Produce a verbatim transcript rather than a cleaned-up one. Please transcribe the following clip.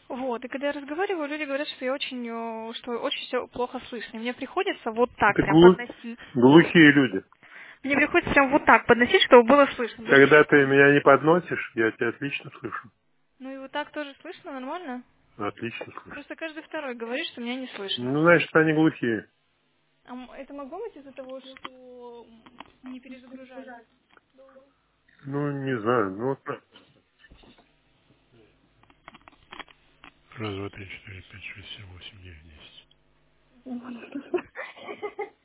Вот, и когда я разговариваю, люди говорят, что я очень, э, что очень все плохо слышно. И мне приходится вот так Это прям глу- подносить. глухие люди. Мне приходится прям вот так подносить, чтобы было слышно. Даже Когда если... ты меня не подносишь, я тебя отлично слышу. Ну и вот так тоже слышно, нормально? Отлично слышу. Просто каждый второй говорит, что меня не слышно. Ну, значит, они глухие. А м- это могло быть из-за того, что не перезагружали долго? Ну, не знаю. Ну, вот так. Раз, два, три, четыре, пять, шесть, семь, восемь, девять, десять.